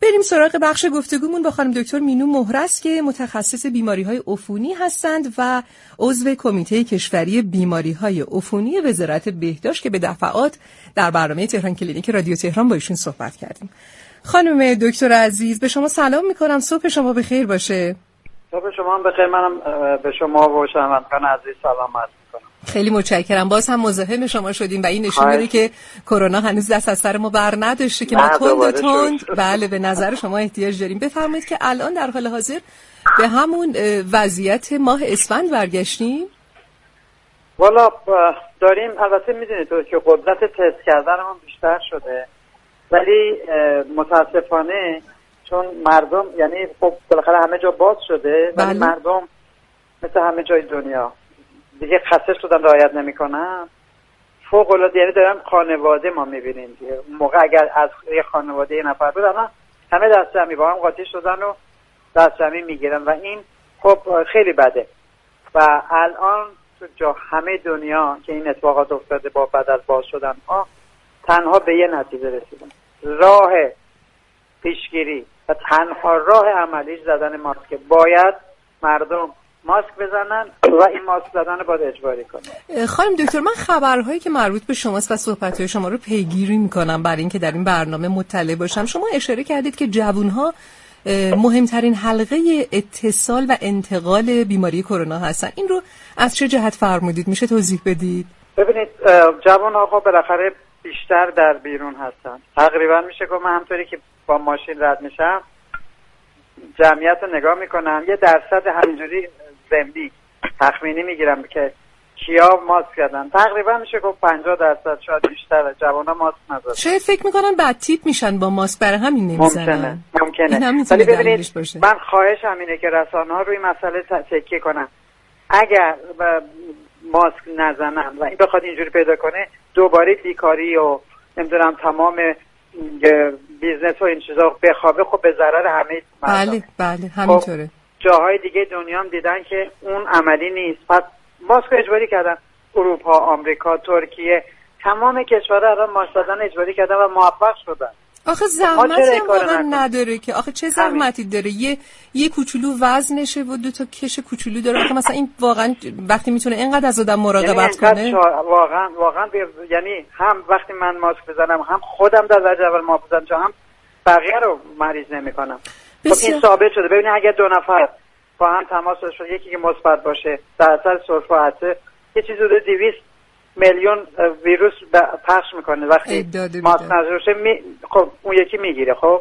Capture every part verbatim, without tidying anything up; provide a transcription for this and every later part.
بریم سراغ بخش گفتگومون با خانم دکتر مینو مهرس که متخصص بیماری‌های عفونی هستند و عضو کمیته کشوری بیماری‌های عفونی وزارت بهداشت که به دفعات در برنامه تهران کلینیک رادیو تهران با ایشون صحبت کردیم. خانم دکتر عزیز به شما سلام می‌کنم. صبح شما بخیر باشه. صبح شما هم بخیر. منم به شما و شنوندگان عزیز سلام عرض می‌کنم. خیلی متشکرم. باز هم مزاحم شما شدیم و این نشون میده که کرونا هنوز دست از سر ما بر نداشته که ما تند تند بله به نظر شما احتیاج داریم. بفرمایید که الان در حال حاضر به همون وضعیت ماه اسفند برگشتیم؟ والا داریم. البته میدونید تو که قدرت تست کردنمون بیشتر شده، ولی متاسفانه چون مردم یعنی خب بالاخره همه جا باز شده ولی بله. مردم مثل همه جای دنیا دیگه خسته شدن، رعایت نمیکنن. فوق العاده یعنی دارم خانواده ما میبینیم دیگه. موقع اگر از یه خانواده یه نفر بود الان همه دست جمعی با هم قاطی شدن و دست جمعی میگیرن و این خب خیلی بده. و الان تو جا همه دنیا که این اتفاقات افتاده با بعد از باز شدن ها تنها به یه نتیجه رسیدن. راه پیشگیری و تنها راه عملیش زدن ماسک. باید مردم ماسک بزنن و این ماسک زدن باید اجباری کنن. خانم دکتر من خبرهایی که مربوط به شماست و صحبت‌های شما رو پیگیری میکنم برای اینکه در این برنامه مطلع باشم. شما اشاره کردید که جوان‌ها مهمترین حلقه اتصال و انتقال بیماری کرونا هستن. این رو از چه جهت فرمودید؟ میشه توضیح بدید؟ ببینید جوان‌ها خب بالاخره بیشتر در بیرون هستن. تقریبا میشه گفت من همطوری که با ماشین رد میشم جمعیت رو نگاه میکنم یه درصد همینجوری ضمنی تخمینی میگیرم که کیا ماسک زدن. تقریبا میشه گفت پنجاه درصد شاید بیشتر جوان‌ها ماسک نزدن. شاید فکر میکنن بد تیپ میشن با ماسک، برای همین نمیزنن. ممکنه ممکنه ولی ببینید من خواهشم اینه که رسانه‌ها روی مسئله تکیه کنن. اگر ماسک نزنن و این بخواد اینجوری پیدا کنه دوباره بیکاری و نمیدونم تمام بیزنس و این چیزا بخوابه، خب به ضرر همه مردم. بله بله همینطوره. خب جاهای دیگه دنیا هم دیدن که اون عملی نیست، پس ماسک اجباری کردن. اروپا، آمریکا، ترکیه، تمام کشورها الان ماسک زدن اجباری کردن و موفق شدن. آخه زحمتی هم واقعا نداره که آخه چه زحمتی داره؟ یه یه کوچولو وزنشه و دو تا کش کوچولو داره. آخه مثلا این واقعا وقتی میتونه اینقدر از آدم مراقبت یعنی کنه واقعا واقعا ب... یعنی هم وقتی من ماسک بزنم هم خودم در درجه اول محافظم چون هم بقیه رو مریض نمیکنم. خب این ثابت شده. ببینید اگه دو نفر با هم تماس داشته یکی که مثبت باشه در اثر سرفه حادثه یه چیزی حدود دویست میلیون ویروس پخش میکنه. وقتی ماسک نذاشه می... خب اون یکی میگیره. خب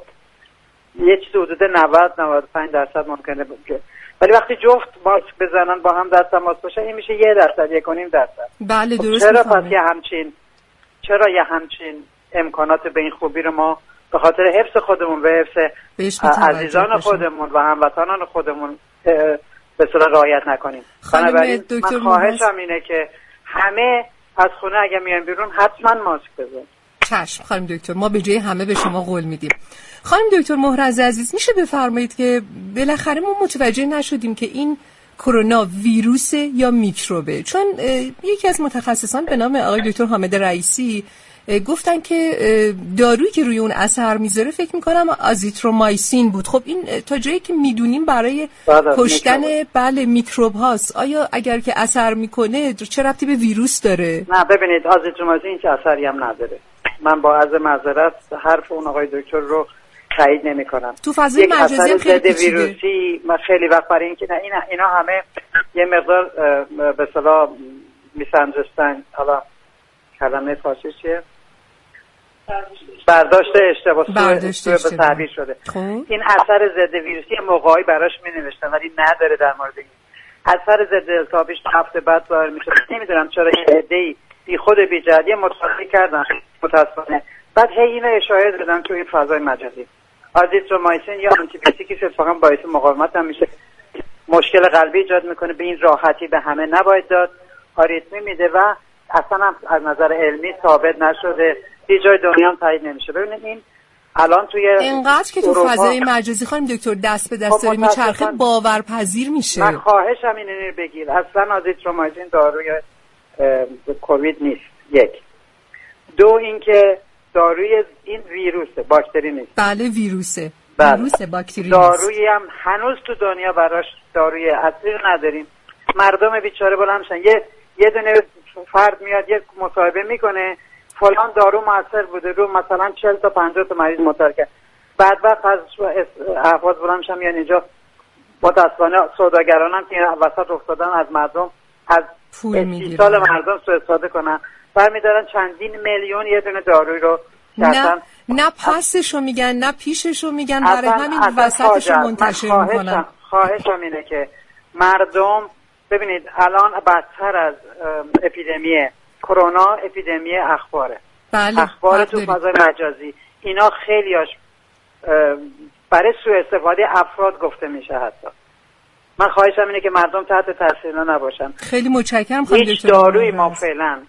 یه چیز حدود نود نود و پنج درصد ممکنه باشه. ولی وقتی جفت ماسک بزنن با هم در تماس باشن این میشه یک درصد یک و نیم درصد. بله درست. خب چرا پس یه همچین چرا یه همچین امکانات به این خوبی رو ما به خاطر حفظ خودمون و حفظ عزیزان خودمون و هموطنان خودمون به اصطلاح رعایت نکنیم؟ بنابراین من خواهشم اینه که همه از خونه اگه میان بیرون حتما ماسک بزنن. چشم خانم دکتر، ما به جای همه به شما قول میدیم. خانم دکتر مهرس عزیز میشه بفرمایید که بالاخره ما متوجه نشدیم که این کرونا ویروس یا میکروبه؟ چون یکی از متخصصان به نام آقای دکتر حامد رئیسی گفتن که دارویی که روی اون اثر میذاره فکر میکنم آزیترومایسین بود. خب این تا جایی که میدونیم برای کشتن بله میکروب هاست. آیا اگر که اثر میکنه چه ربطی به ویروس داره؟ نه ببینید آزیترومایسین هیچ اثری هم نداره. من با عرض معذرت حرف اون آقای دکتر رو تایید نمیکنم. تو فضای مجازی هم خیلی پیچیده. ویروسی من خیلی وقت برای اینکه نه اینا, اینا همه یه مقدار به اصطلاح میسنجستن. حالا کلمه فارسی چیه؟ برداشت اشتباه به تعبیر شده. خوب. این اثر ضد ویروسی موقعی براش می نوشتن ولی نداره در مورد این. اثر ضد التهابیش هفته بعد ظاهر میشه. نمیدونم چرا یه عده‌ای بی خود بی جهتی مطالعه کردن متاسفانه بعد هی اینو اشاره دادن تو این فضای مجازی. آزیترومایسین یا آنتی بیوتیکی که اتفاقا باعث مقاومت هم میشه، مشکل قلبی ایجاد میکنه، به این راحتی به همه نباید داد، آریتمی میده و اصلا هم از نظر علمی ثابت نشده، هیچ جای دنیا هم تایید نمیشه. ببینید این الان توی اینقدر که تو فضای مجازی خانم دکتر دست به دست داره میچرخه باورپذیر میشه. من خواهشم اینو بگیر، اصلا آزیترومایسین داروی کووید نیست. یک دو اینکه داروی این ویروسه، باکتری نیست. بله ویروسه. ویروس باکتری دارویی هم هنوز تو دنیا براش داروی اصلی نداریم. مردم بیچاره بلند میشن، یه یه دونه فرد میاد یه مصاحبه میکنه فلان دارو موثر بوده رو مثلا چهل تا پنجاه تا مریض مطالعه کرد، بعد وقت از افراد بلند میشن میان اینجا متاسفانه سوداگران هم که وسط افتادن از مردم از اتصال مردم سوء استفاده کنن، برمیدارن چندین میلیون یه دونه داروی رو نه نه پسشو میگن نه پیششو میگن، برای همین وسطشو منتشر میکنن. خواهشم اینه که مردم ببینید الان بدتر از اپیدمی کرونا اپیدمی اخباره. بله. اخبار تو فضای مجازی اینا خیلیاش برای سوء استفاده افراد گفته میشه. حتی من خواهشم اینه که مردم تحت تاثیر نباشن. خیلی متشکرم خانم دکتر. هیچ دارویی ما فعلا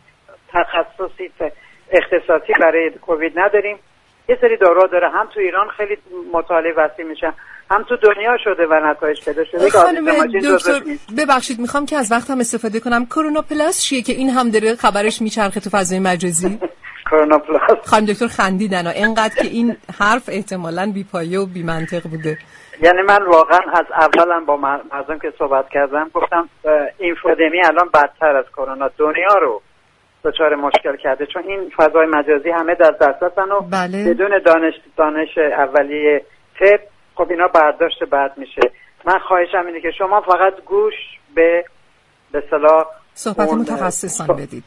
تخصصی اختصاصی برای کووید نداریم. یه سری داروها داره، هم تو ایران خیلی مطالعه وسیع میشه، هم تو دنیا شده و نتایج پیدا شده. خانم دکتر ببخشید میخوام که از وقتم استفاده کنم، کرونا پلاس چیه که این هم داره خبرش میچرخه تو فضای مجازی؟ کرونا پلاس خانم دکتر خندیدن اینقدر که این حرف احتمالاً بی پایه و بی منطق بوده. یعنی من واقعا از اولم با مردم که صحبت کردم گفتم اینفودمی الان بدتر از کرونا دنیا رو دچار مشکل کرده، چون این فضای مجازی همه در دسترسن و بله. بدون دانش دانش اولیه طب خب اینا برداشت بد میشه. من خواهشم اینه که شما فقط گوش به به اصطلاح صحبت متخصصان بدید،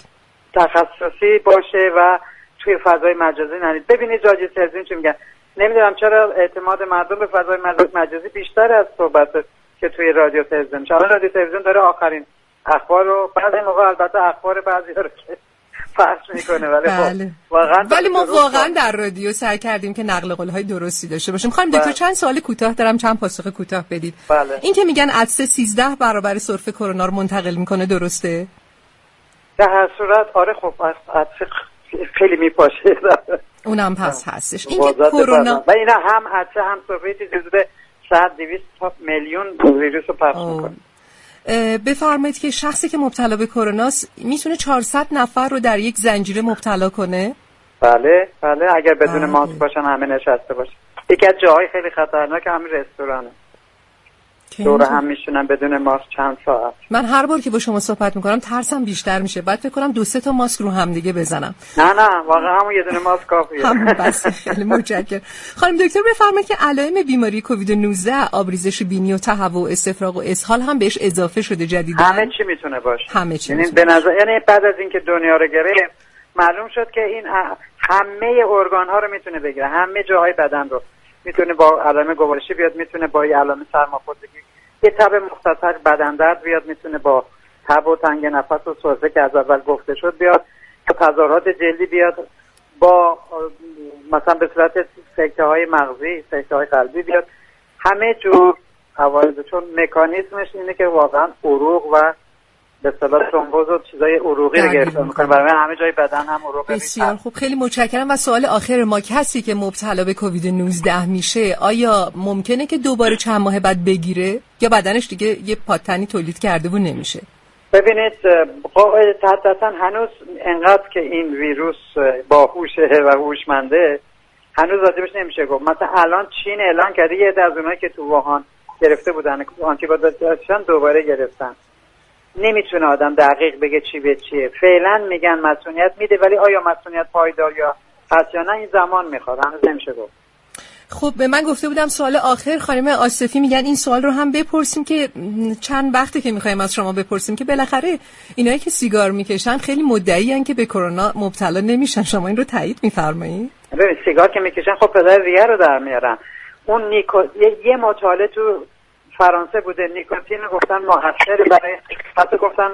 تخصصی باشه و توی فضای مجازی نرید. ببینید رادیو تلویزیون چی میگن، نمیدونم چرا اعتماد مردم به فضای مجازی بیشتر از صحبت که توی رادیو تلویزیون. چرا رادیو تلویزیون داره آخرین اخبار رو، بعضی موقع البته اخبار بعضی رو که پخش میکنه، ولی بله. واقعا ولی ما واقعا در رادیو سعی کردیم که نقل قول‌های درستی داشته باشیم. خانم دکتر چند سوال کوتاه دارم، چند پاسخ کوتاه بدید. بله. این که میگن عدسه سیزده برابر سرفه کرونا رو منتقل میکنه درسته؟ در هر صورت آره. خب عدسه خیلی میپاشه اونم پس هستش. این که کرونا و اینا هم عدسه هم سرفه حدود صد دویست میلیون ویروس رو پخش میکنه. بفرمایید که شخصی که مبتلا به کروناست میتونه چهارصد نفر رو در یک زنجیره مبتلا کنه؟ بله بله، اگر بدون بله. ماسک باشن همه نشسته باشن. یکی از جاهای خیلی خطرناک همین رستورانه، دور هم میشونن بدون ماسک چند ساعت. من هر بار که با شما صحبت میکنم ترسم بیشتر میشه، بعد فکر کنم دو سه تا ماسک رو هم دیگه بزنم. نه نه واقعا همون یه دونه ماسک کافیه. همون بس. خیلی متشکرم. خانم دکتر بفرمایید که علائم بیماری کووید نوزده آبریزش بینی و تهوع و استفراغ و اسهال هم بهش اضافه شده جدیداً؟ همه چی میتونه باشه. همه چی. یعنی به نظر یعنی بعد از اینکه دنیا رو گرفت معلوم شد که این همه ارگان ها رو میتونه بگیره، همه جاهای بدن رو میتونه. با علائم گوارشی بیاد، میتونه با علائم سرماخوردگی، یه تب مختصر بدن درد بیاد، میتونه با تب و تنگ نفس و سرفه که از اول گفته شد بیاد، با تظاهرات جلدی بیاد، با مثلا به صورت سکته های مغزی، سکته های قلبی بیاد، همه جور عوارض. چون مکانیزمش اینه که واقعا عروق و به اصطلاح ترومبوز و چیزای عروقی رو گرفتار میکنه، برای همه جای بدن هم عروق. بسیار خوب، خیلی متشکرم. و سوال آخر ما، کسی که مبتلا به کووید نوزده میشه آیا ممکنه که دوباره چند ماه بعد بگیره یا بدنش دیگه یه پاتنی تولید کرده و نمیشه؟ ببینید قاعدتاً هنوز انقدر که این ویروس باهوشه و هوشمنده هنوز راجبش نمیشه گفت. مثلا الان چین اعلان کرده یه عده از اونایی که تو ووهان گرفته بودن آنتی بادی داشتن دوباره گرفتن. نمیتونه آدم دقیق بگه چی به چیه. فعلا میگن مسئولیت میده، ولی آیا مسئولیت پایدار یا هست یا نه این زمان میخواد، هنوز نمیشه گفت. خب به من گفته بودم سوال آخر خانم آصفی میگن این سوال رو هم بپرسیم که چند وقته که میخوایم از شما بپرسیم که بالاخره اینایی که سیگار میکشن خیلی مدعی ان که به کرونا مبتلا نمیشن، شما این رو تایید میفرمایید؟ ببین سیگار که میکشن خب پدر ریه رو در میارن. اون نیکو... یه, یه مطالعه تو فرانسه بوده، نیکوتین گفتن موثر برای، حتی گفتن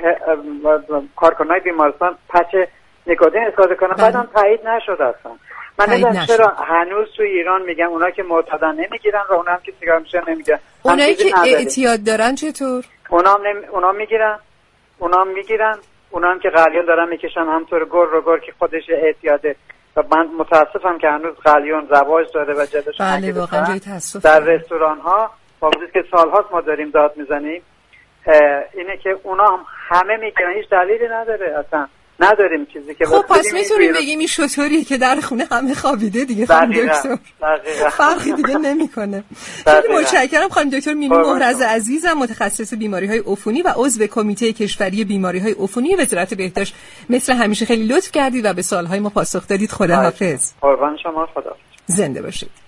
کارکنای بیمارستان پچ نیکوتین استفاده کنن، بعدم تایید نشد اصلا. من نمیدونم چرا هنوز تو ایران میگن اونا که معتادن نمیگیرن و اونا هم که سیگار میکشن نمیگیرن. اونایی که اعتیاد دارن چطور؟ اونا هم نمی... اونا میگیرن، اونا هم میگیرن، اونا هم که قلیون دارن میکشن همطور گر رو گر که خودش اعتیاده. و من متاسفم که هنوز قلیون رواج داره و جدش بله واقعا جای تاسف در رستوران ها با وجودی که سالهاست ما داریم داد میزنیم اینه که اونا هم همه میگیرن، هیچ دلیلی نداره اصلا. نداریم چیزی که خب پس میتونیم بگیم این شطوریه که در خونه همه خوابیده دیگه خانم دکتر. فرقی دیگه نمیکنه. خیلی متشکرم خانم دکتر مینو محرز عزیزم، متخصص بیماری‌های عفونی و عضو کمیته کشوری بیماری‌های عفونی وزارت بهداشت. مثل همیشه خیلی لطف کردید و به سوال‌های ما پاسخ دادید. خداحافظ. قربان شما، خدا. زنده باشید.